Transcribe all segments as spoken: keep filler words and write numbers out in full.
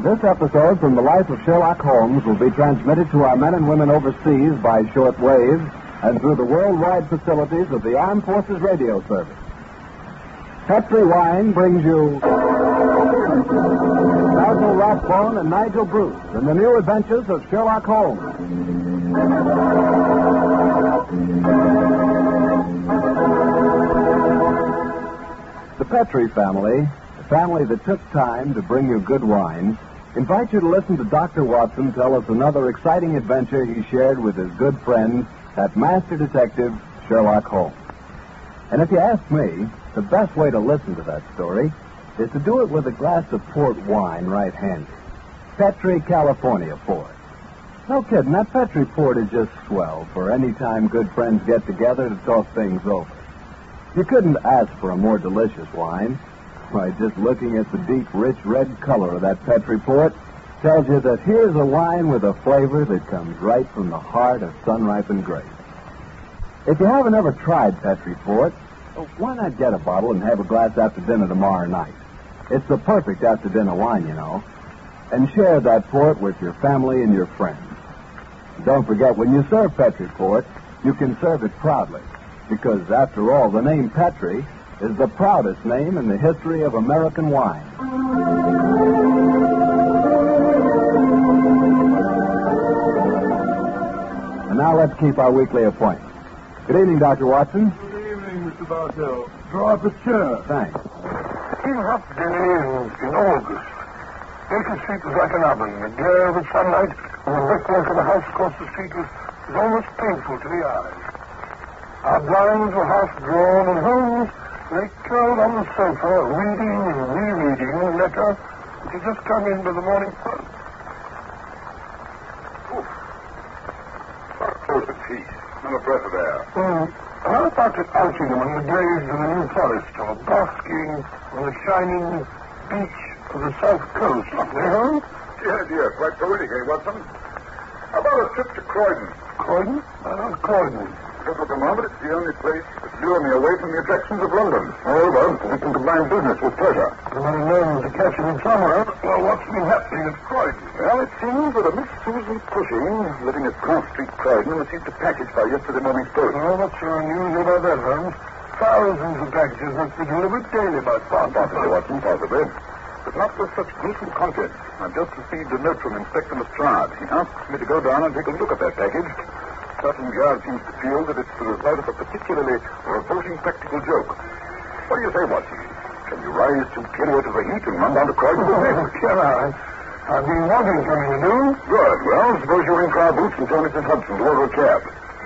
This episode from the life of Sherlock Holmes will be transmitted to our men and women overseas by short wave and through the worldwide facilities of the Armed Forces Radio Service. Petri Wine brings you Basil Rathbone and Nigel Bruce in the new adventures of Sherlock Holmes. The Petri family, the family that took time to bring you good wine, invite you to listen to Doctor Watson tell us another exciting adventure he shared with his good friend, that master detective, Sherlock Holmes. And if you ask me, the best way to listen to that story is to do it with a glass of port wine right-handed. Petri California port. No kidding, that Petri port is just swell for any time good friends get together to talk things over. You couldn't ask for a more delicious wine. Why, just looking at the deep, rich red color of that Petri port tells you that here's a wine with a flavor that comes right from the heart of sun-ripened grapes. If you haven't ever tried Petri port, well, why not get a bottle and have a glass after dinner tomorrow night? It's the perfect after-dinner wine, you know. And share that port with your family and your friends. Don't forget, when you serve Petri port, you can serve it proudly. Because, after all, the name Petri is the proudest name in the history of American wine. And now let's keep our weekly appointment. Good evening, Doctor Watson. Good evening, Mister Bartell. Draw up a chair. Thanks. In hot days in August, Baker Street was like an oven. The glare of the sunlight and the brickwork of the house across the street was, was almost painful to the eyes. Our blinds were half drawn, and Holmes lay curled on the sofa, reading and rereading a letter which had just come in by the morning post. Oof. What a close of tea. Not a breath of air. Hmm. How about it outing among the graves of the New Forest, or basking on the shining beach of the South Coast? Eh, Holmes? Yes, yes, quite poetic, eh, Watson? How about a trip to Croydon? Croydon? I love Croydon. Just at the moment, it's the only place that lure me away from the attractions of London. Moreover, we can combine business with pleasure. Somebody knows to catch him in somewhere. Well, what's been happening at Croydon? Well, it seems that a Miss Susan Cushing, living at Cross Street, Croydon, received a package by yesterday morning's post. Oh, what's your news about that, Holmes? Thousands of packages must be delivered daily by Fox. Possibly, Watson, possibly. But not with such gruesome content. I've just received a note from Inspector Lestrade. He asks me to go down and take a look at that package. Scotland Yard seems to feel that it's the result of a particularly revolting practical joke. What do you say, Watson? Can you rise to carry out of the heat and run down to Croydon with me? Can I? I've been wanting something to do. Good. Well, suppose you ring car boots and tell Missus Hudson to order a cab.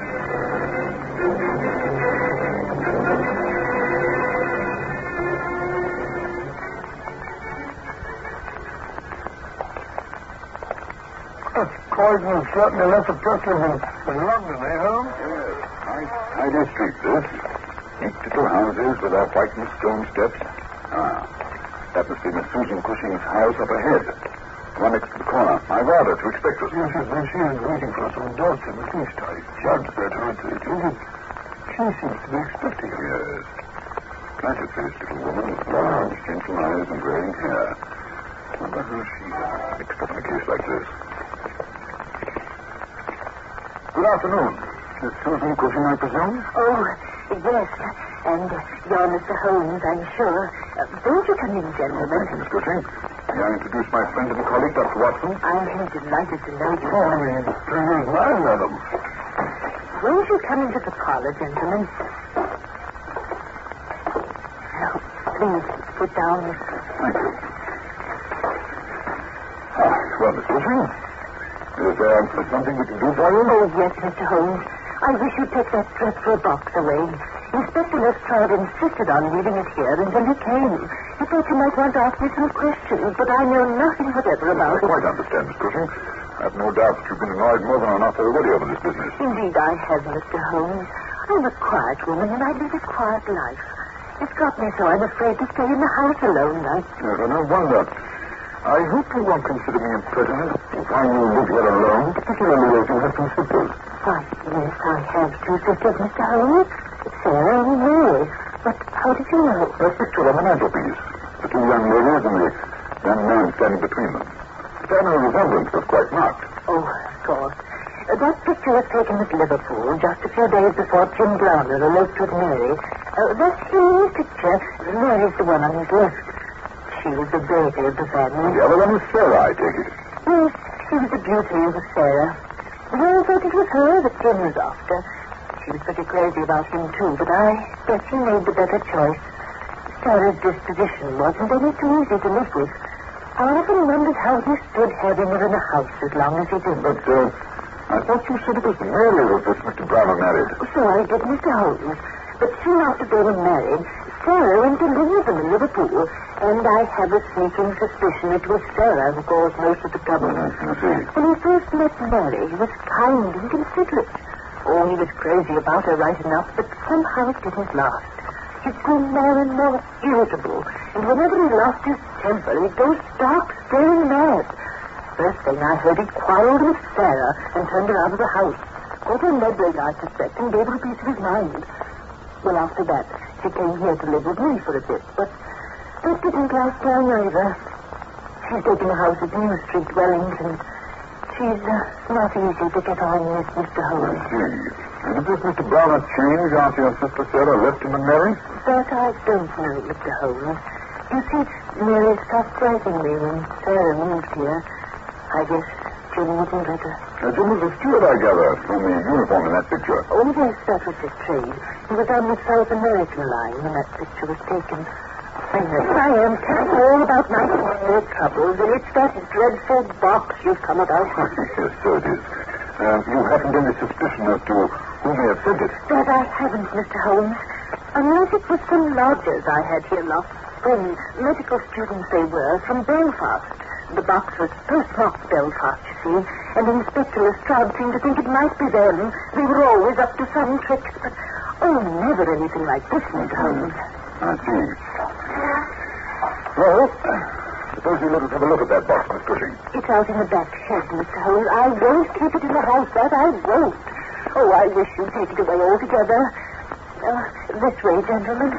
Croydon is certainly less oppressive than, than London, eh, Holmes? Yes. Nice, tidy street, this. Neat little houses with their whitened stone steps. Ah, that must be Miss Susan Cushing's house up ahead. The one next to the corner. I've ordered to expect us. Yes, yes, well, she is waiting for us on the doorstep. At least I judge that her attitude. She seems to be expecting us. Yes. Placid-faced little woman with large, gentle eyes and graying hair. Wonder how she uh, mixed up in a case like this. Good afternoon. Miss Susan Cushing, I presume? Oh, yes. And uh, you're Mister Holmes, I'm sure. Uh, won't you come in, gentlemen? Thank you, Miss Cushing. May I introduce my friend and colleague, Doctor Watson? I am delighted to know you. Oh, the pleasure is mine, madam. Won't you come into the parlor, gentlemen? Now, please, sit down. Thank you. Ah, well, Miss Cushing, is there something we can do for you? Oh, yes, Mister Holmes. I wish you'd take that dreadful box away. Inspector Lestrade insisted on leaving it here until he came. He thought you might want to ask me some questions, but I know nothing whatever about I it. quite understand, Miss Cushing. I have no doubt that you've been annoyed more than enough already over this business. Indeed, I have, Mister Holmes. I'm a quiet woman, and I live a quiet life. It's got me so I'm afraid to stay in the house alone nights. Yes, and no wonder. I hope you won't consider me impertinent to find you live here alone, particularly as you have two sisters. Why, yes, I have two sisters, Mister Holmes. Sarah and Mary. But how did you know? A picture on the mantelpiece. The two young ladies and the young man standing between them. family resemblance was quite marked. Oh, of course. Uh, that picture was taken at Liverpool just a few days before Jim Browner eloped with Mary. Uh, that's the new picture. Mary's the one on his left. She was the baby of the family. The other one was Sarah, I take it. Yes, she was the beauty of Sarah. We all thought it was her that Jim was after. She was pretty crazy about him, too, but I guess he made the better choice. Sarah's disposition wasn't any too easy to live with. I often wondered how he stood having her in the house as long as he did. But, uh, I thought you said it was Mary with this Mister Browner married. So I did, Mister Holmes. But soon after they were married, Sarah went to live with them in Liverpool, and I have a sneaking suspicion it was Sarah who caused most of the trouble. Mm-hmm. I see. When he first met Mary, he was kind and considerate. Oh, he was crazy about her right enough, but somehow it didn't last. He grew more and more irritable, and whenever he lost his temper, he'd go stark, staring mad. First thing I heard, he quarreled with Sarah and turned her out of the house. Caught her meddling, I suspect, and gave her a piece of his mind. Well, after that, she came here to live with me for a bit, but that didn't last long either. She's taken a house at New Street, Wellington. She's uh, not easy to get on with, Mister Holmes. I see. And did this Mister Browner change after your sister Sarah left him and Mary? That I don't know, Mister Holmes. You see, Mary stopped writing me when Sarah moved here. I guess Jim wasn't better. Uh, Jim was a steward, I gather, from the uniform in that picture. Oh, yes, that was his trade. He was on the South American line when that picture was taken. I know I am telling you all about my family troubles, and it's that dreadful box you've come about. Yes, so it is. Uh, you haven't any suspicion as to who may have sent it? That I haven't, Mister Holmes. Unless it was some lodgers I had here last spring. Medical students they were, from Belfast. The box was postmarked Belfast, you see, and Inspector Lestrade seemed to think it might be them. They were always up to some tricks, but, oh, never anything like this, Mister Holmes. I see. Well, suppose you let us have a look at that box, Miss Cushing. It's out in the back shed, Mister Holmes. I won't keep it in the house, that I won't. Oh, I wish you'd take it away altogether. Uh, this way, gentlemen.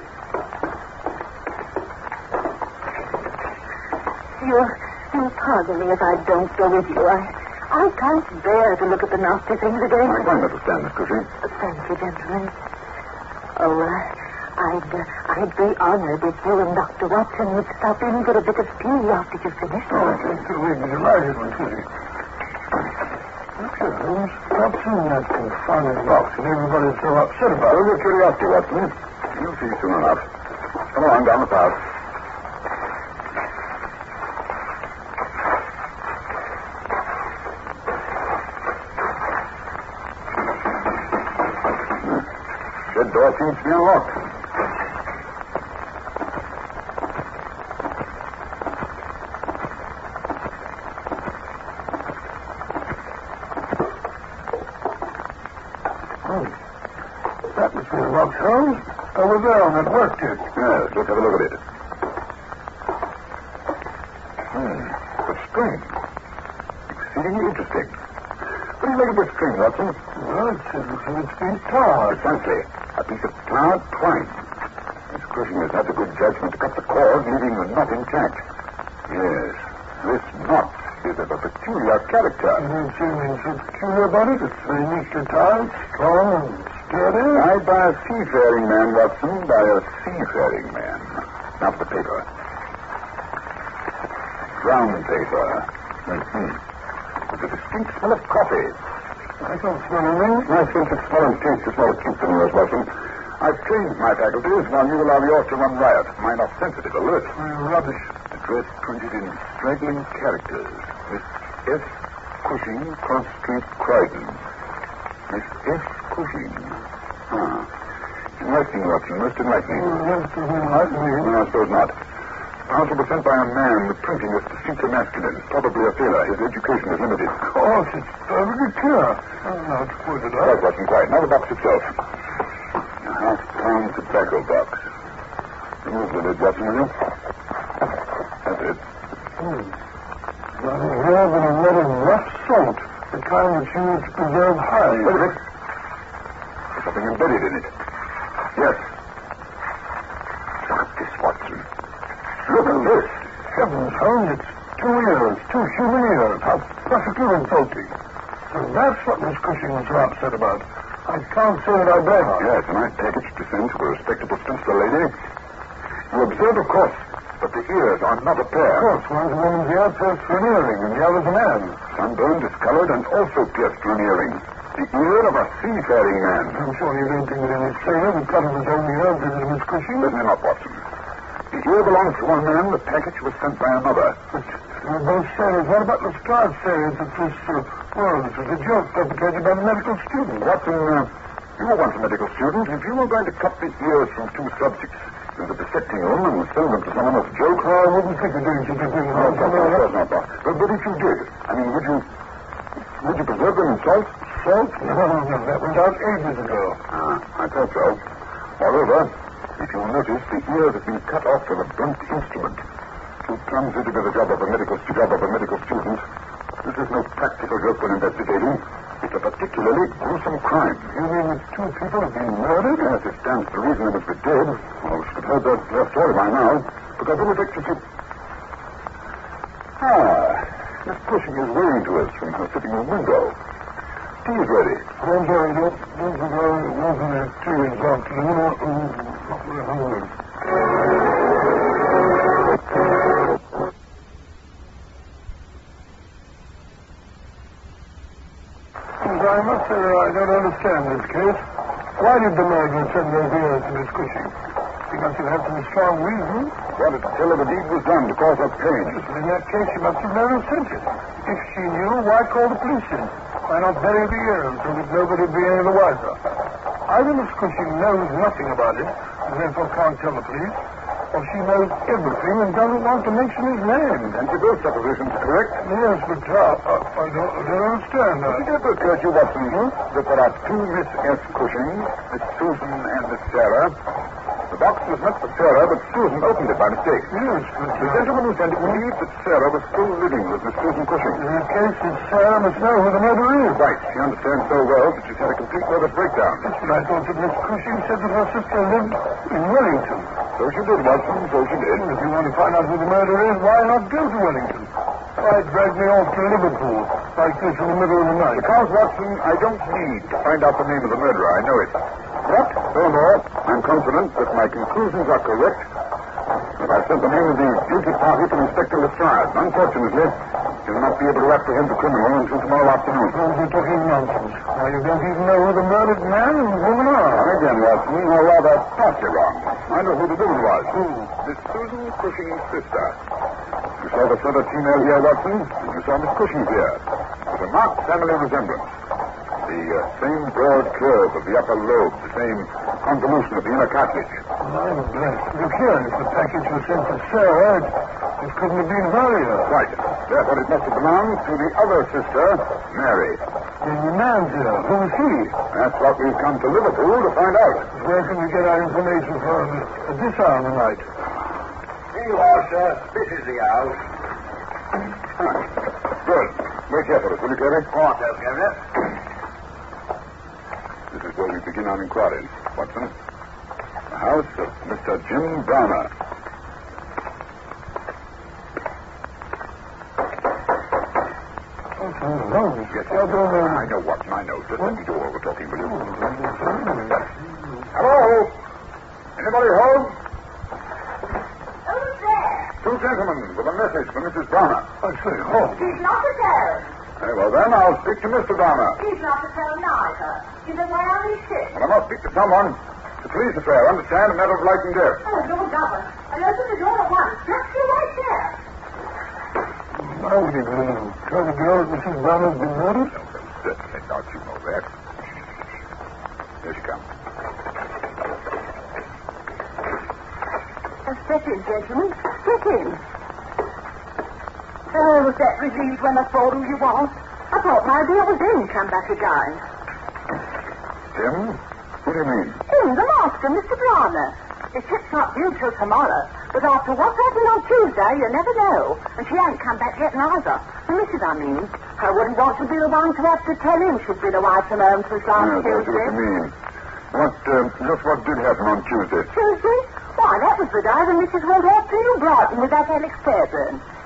You'll, you'll pardon me if I don't go with you. I, I can't bear to look at the nasty things again. I quite understand, Miss Cushing. Uh, thank you, gentlemen. Oh, uh, I'd, uh, I'd be honored if you and Doctor Watson would stop in for a bit of tea after you've finished. Oh, I think we'd be delighted, Miss Cushing. Look here, Holmes. Stop seeing that confounded box and everybody's so upset about it. Over curiosity, Watson. You'll see soon enough. Come on, down the path. Shed door seems to be unlocked. Oh, that was the box, Holmes. Over there on that work kit. Yes, let's have a look at it. Hmm, the string. Exceedingly interesting. What do you make of this string, Watson? Well, it says it's been tarred. Precisely. A piece of tarred twine. Miss Cushing has had the good judgment to cut the cord, leaving the knot intact. Yes, this knot is of a peculiar character. There's anything so peculiar about it. It's very neatly tied, strong and sturdy. Tied by a seafaring man, Watson, by a seafaring man. Now for the paper. Brown paper. Mm-hmm. With a distinct smell of coffee. I don't smell anything. My sense of smell and taste is more acute than yours, Watson. I've trained my faculties while you allow yours to run riot. Mine are sensitive, alert. Oh, rubbish. Address printed in straggling characters. Miss F. Cushing, Cross Street, Croydon. Miss F. Cushing. Ah. Enlightening, Watson, most enlightening. Oh, that's enlightening. No, I suppose not. Answer was sent by a man. The printing is distinctly masculine. Probably a sailor. His education is limited. Of course, it's perfectly clear. Oh, now it's pointed out. Quiet, Watson, quiet. Now the box itself. A half-pound tobacco box. Remove the lid, Watson, will you? That's it. Hmm. Nothing here but a lot of rough salt. The kind that's used to preserve hides. Wait a minute. There's something embedded in it. Yes. Look at this, Watson. Look at this. Heavens, Holmes, it's two ears, two human ears. How perfectly revolting. So that's what Miss Cushing was so upset about. I can't say that I blame her. Yes, a nice package to send to a respectable spinster lady. You observe, of course, that the ears are not a pair. Of course, one's a woman's ear pierced for an earring, and the other's a man. Sunburned, discolored, and also pierced for an earring. The ear of a seafaring man. I'm sure you don't think that any sailor would cut his own ear and give it to Miss Cushing. Certainly not, Watson. The ear belongs to one man, the package was sent by another. But we're both sailors. What about Lestrade's saying that this, uh, well, this was a joke perpetrated by the medical student? Watson, uh, you were once a medical student. If you were going to cut the ears from two subjects in the dissecting room and send them to someone as a joke, I wouldn't think of doing such a thing. No, of course not, boss. But, but if you did, I mean, would you, would you preserve them in salt? Salt? No, no, that went out ages ago. Ah, I thought so. Moreover, if you'll notice, the ears have been cut off with a blunt instrument. Too clumsy to be the job of a medical job of a medical student. This is no practical joke when investigating. It's a particularly gruesome crime. You mean that two people have been murdered? Yes, it stands to reason they must be dead. Well, we should have heard their, their story by now. Because it affects you. Ah, Miss Cushing is waving to us from her sitting room window. Tea is ready. I'm sorry, don't, don't forget it wasn't a tea this afternoon. I'm not very hungry. I must say that I don't understand this case. Why did the murderer send those ears to Miss Cushing? She must have had some strong reason. Wanted to tell her the deed was done to cause her pain. Yes, but in that case, she must have never sent it. If she knew, why call the police in? Why not bury the ears so that nobody would be any the wiser? Either Miss Cushing knows nothing about it, and therefore can't tell the police, or she knows everything and doesn't want to mention his name. And you both suppositions correct? Yes, but uh, uh, I, don't, I don't understand that. Did it ever occur to you, Watson, that there are two Miss S. Cushing, Miss Susan and Miss Sarah? The box was meant for Sarah, but Susan opened it by mistake. Yes, but... The gentleman who sent it believed that Sarah was still living with Miss Susan Cushing. In that case, it's Sarah must know who the murderer is. Right. She understands so well that she's had a complete nervous breakdown. Yes, but I thought that Miss Cushing said that her sister lived in Wellington. So she did, Watson, so she did. If you want to find out who the murderer is, why not go to Wellington? Why drag me off to Liverpool like this in the middle of the night? Because, Watson, I don't need to find out the name of the murderer. I know it. But, furthermore, I'm confident that my conclusions are correct. That I've sent the name of the guilty party to Inspector Lestrade. Unfortunately, he will not be able to apprehend the criminal until tomorrow afternoon. Oh, you're talking nonsense. Why, you don't even know who the murdered man and woman are. Now, again, Watson, or rather, partly wrong. I know who the woman was. Who? Miss Susan Cushing's sister. You saw the feathered female here, Watson, and you saw Miss Cushing's here. With a marked family resemblance. The uh, same broad curve of the upper lobe, the same convolution of the inner cartilage. I'm blessed. Look here, if the package was sent to Sarah, it, it couldn't have been Varia. Right. Therefore, it must have belonged to the other sister, Mary. Then the man's here. Who is he? That's what we've come to Liverpool to find out. Where can we get our information from at this hour of the night? Here you are, sir. This is the house. Huh. Good. Wait here for us, will you, Kerry? Of course, I'll give it. This is where we begin our inquiries, Watson. The house of Mister Jim Browner. Oh, no. Yes, I don't know. I know, Watson, I know. Just let me do all the talking, will you? Oh, Hello? Anybody home? Who's there? Two gentlemen with a message for Missus Browner. I say, oh. He's not at home. Very well, then, I'll speak to Mister Browner. He's not at home neither. He's away on his ship. Well, I must speak to someone. The police affair, understand? A matter of life and death. Oh, Lord Governor. I'll open the door at once. Just you right there. Now, what are you going to do? Tell the girl that Missus Browner's been murdered? No, certainly not. You know that. Here she comes. Uh, step in, gentlemen. Step in. Oh, was that relieved when I saw who you was? I thought maybe it was him come back again. Tim? What do you mean? Him, the master, Mister Browner. His ship's not due till tomorrow, but after what happened on Tuesday, you never know. And she ain't come back yet neither. The missus, I mean. I wouldn't want to be the one to have to tell him she'd been away from home since last Yes, I see what Tuesday. you mean. What, uh, just what did happen on Tuesday? Tuesday? Why, that was the day when Missus went off to New Brighton with that Alex Fairburn.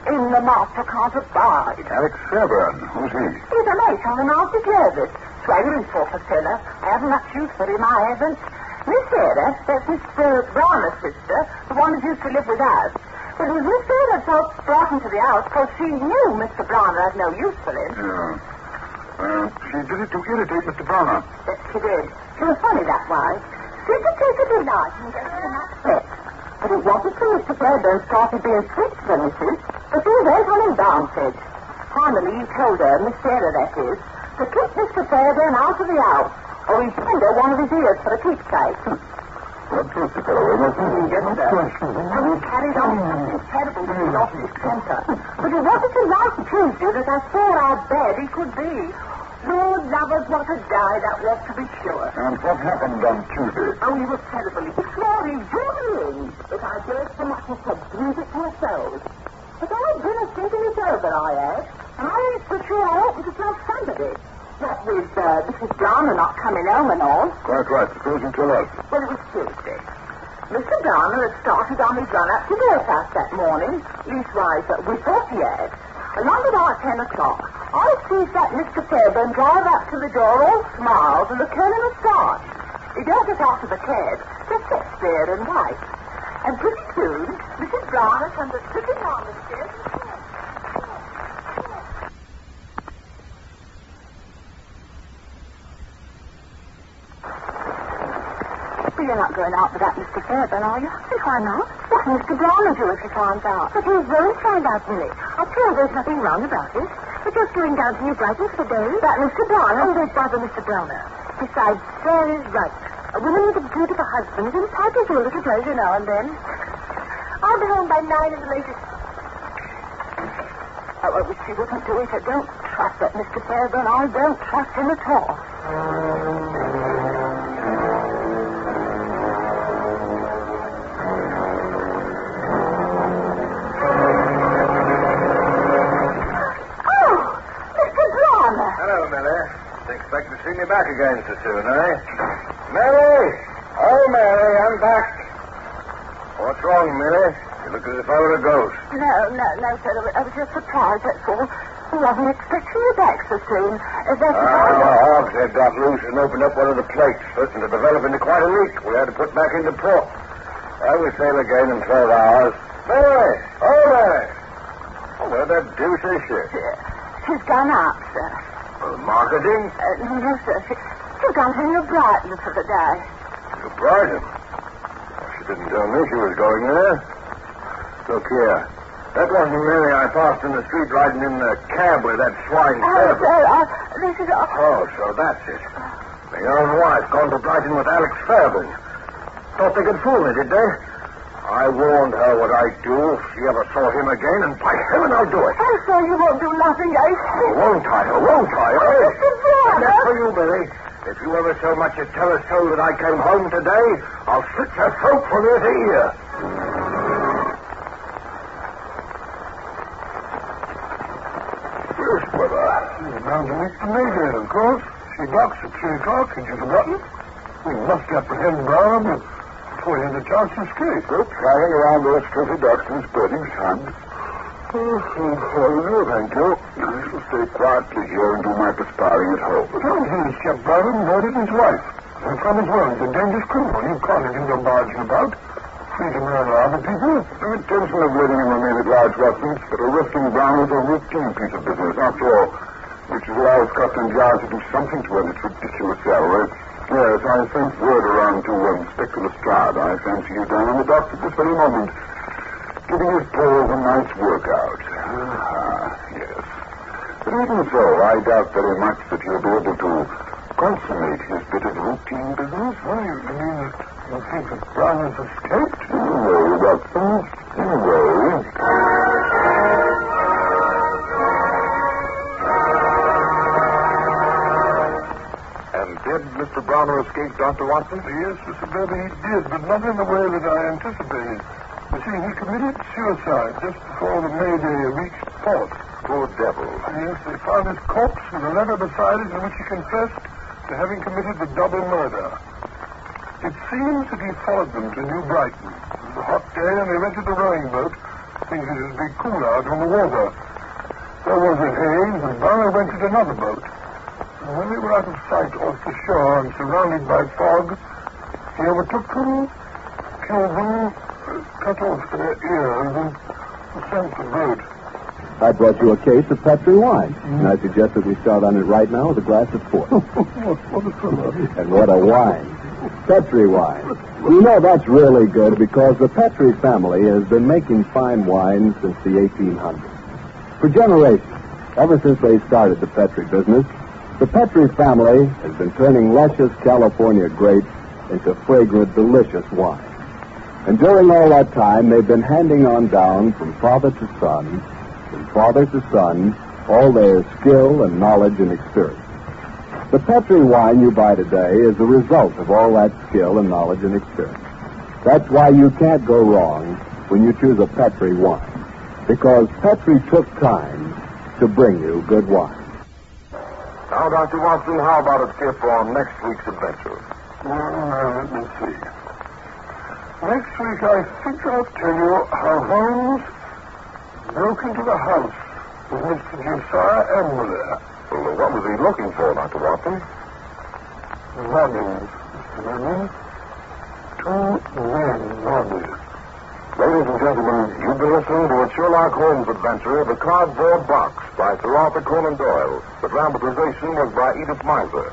In the master can't abide. Alex Fairburn. Who's he? He's a mate on the master service. Swaggering sort of fella. I haven't much use for him, I haven't. Miss Sarah, that's Mister Browner's sister, the one who used to live with us. But it was Miss Sarah felt brought into the house because she knew Mister Browner had no use for him. Yeah. Uh, she did it to irritate Mister Browner. Yes, she did. She was funny that way. She could take a delight in getting him upset. But it wasn't till Mister Fairburn started being sweet to missus that he went on his downstage. Finally, he told her, Miss Sarah that is, to keep Mister Fairburn out of the house, or he'd send her one of his ears for a keepsake. What was the fellow, wasn't he? Yes, sir. And he carried on something terrible when he lost his temper. But it wasn't till last Tuesday that I saw how bad he could be. Lord lovers, what a guy that was, to be sure. And what happened on Tuesday? Oh, he was terrible. He swore he'd do me in if I dared so much as to breathe it to her soul. But I'd been a thinking it over, I had, and I ain't so sure I oughtn't to tell somebody. What with uh, Missus Browner not coming home and all. Quite right. Suppose you tell us. Well, it was Tuesday. Mister Browner had started on his run up to Belfast that morning. Leastwise, uh, we thought he had. Along about ten o'clock, I sees that Mister Fairburn drive up to the door all smiles and a curling of start. He don't get out of the cab, just sits there and waits. And pretty soon, Missus Browner comes a tripping down the stairs and says, "But you're not going out with that Mister Fairburn, are you?" "Yes, why not? What will Mister Browner do if he finds out?" "But he won't find out, Millie. I'll tell you there's nothing wrong about it. We're just going down to New Brighton for the day. That Mister Browner? Oh, there's bother Mister Browner. Besides, Sarah's right. A woman with a beautiful husband is entitled to a little pleasure now and then. I'll be home by nine at the latest. Oh, I wish she wouldn't do it. I don't trust that Mister Fairburn. I don't trust him at all." Hello, Millie. Didn't expect to see me back again so soon, eh? Mary! Oh, Mary, I'm back. What's wrong, Millie? You look as if I were a ghost. No, no, no, sir. I was just surprised, that's all. I wasn't expecting you back so soon. Is that Ah, the hogs had got loose and opened up one of the plates, certain to develop into quite a leak. We had to put back into port. I will sail again in twelve hours. Mary! Oh, Mary! Oh, where the deuce is she? She's gone out, sir. Well, marketing? Uh, no, sir. She, she's gone to New Brighton for the day. To Brighton? She didn't tell me she was going there. Look here. That wasn't Mary I passed in the street riding in the cab with that swine Oh, Fairburn. sir, uh, this is... Uh, Oh, so that's it. My own wife gone to Brighton with Alex Fairburn. Thought they could fool me, did they? I warned her what I'd do if she ever saw him again, and by heaven I'll do it. I'm sorry you won't do nothing, eh? Oh, won't I? Oh, won't I? Oh, eh? Mister Browner. And that's for you, Billy. If you ever so much as tell a soul that I came home today, I'll slit your throat from ear to ear. Yes, brother. You're bound to meet the Major, of course. She docks at three o'clock. Had you forgotten? We must apprehend Brown before he had a chance to escape. Still prowling around those filthy docks in spreading sun. Oh, oh, oh, no, thank you. I shall stay quietly here and do my perspiring at home. Well, he's kept Brown and murdered his wife. And from his well, he's a dangerous criminal. You can't let him go barging about. Free to murder other people. The intention of letting him remain at large wasn't, but arresting Brown was a routine piece of business, after all, which allows Scotland Yard to do something to earn its ridiculous salary. Yes, I sent word around to um, Inspector Lestrade. I fancy he's down on the docks at this very moment, giving his paws a nice workout. Ah, yes. But even so, I doubt very much that he'll be able to consummate his bit of routine business. Oh, you mean that you think that Brown has escaped? No, Watson. No. Did Mister Browner escape, Doctor Watson? Yes, Mister Beverly, he did, but not in the way that I anticipated. You see, he committed suicide just before the Mayday reached port. Poor devil. Yes, they found his corpse with a letter beside it in which he confessed to having committed the double murder. It seems that he followed them to New Brighton. It was a hot day, and they rented a rowing boat thinking it'd be cool out on the water. There was a haze, and Barrow rented another boat. And when they were out of sight off the shore and surrounded by fog, he overtook them, killed them, cut off their ears, and sank the boat. I brought you a case of Petri wine, mm. and I suggest that we start on it right now with a glass of port. what, what a fellow. And what a wine. Petri wine. You know, that's really good because the Petri family has been making fine wine since the eighteen hundreds. For generations, ever since they started the Petri business, the Petri family has been turning luscious California grapes into fragrant, delicious wine. And during all that time, they've been handing on down from father to son, from father to son, all their skill and knowledge and experience. The Petri wine you buy today is the result of all that skill and knowledge and experience. That's why you can't go wrong when you choose a Petri wine, because Petri took time to bring you good wine. Now, Doctor Watson, how about a tip on next week's adventure? Well, let me see. Next week, I think I'll tell you how Holmes broke into the house with Mister Josiah Emler. Well, what was he looking for, Doctor Watson? Bodies, Mister Manning. Two men bodies. Ladies and gentlemen, you've been listening to a Sherlock Holmes adventure, The Cardboard Box, by Sir Arthur Conan Doyle. The dramatization was by Edith Meiser.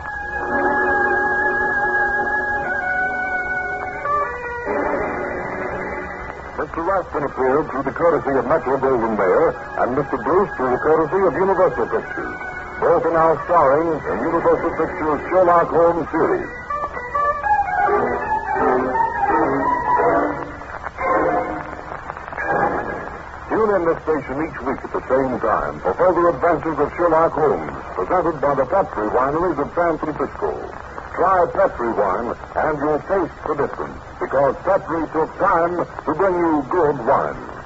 Mister Raskin appeared through the courtesy of Metro-Goldwyn-Mayer, and Mister Bruce through the courtesy of Universal Pictures. Both are now starring in Universal Pictures' Sherlock Holmes series. Tune in this station each week at the same time for further adventures of Sherlock Holmes, presented by the Petri Wineries of San Francisco. Try Petri wine, and you'll taste the difference, because Petri took time to bring you good wine.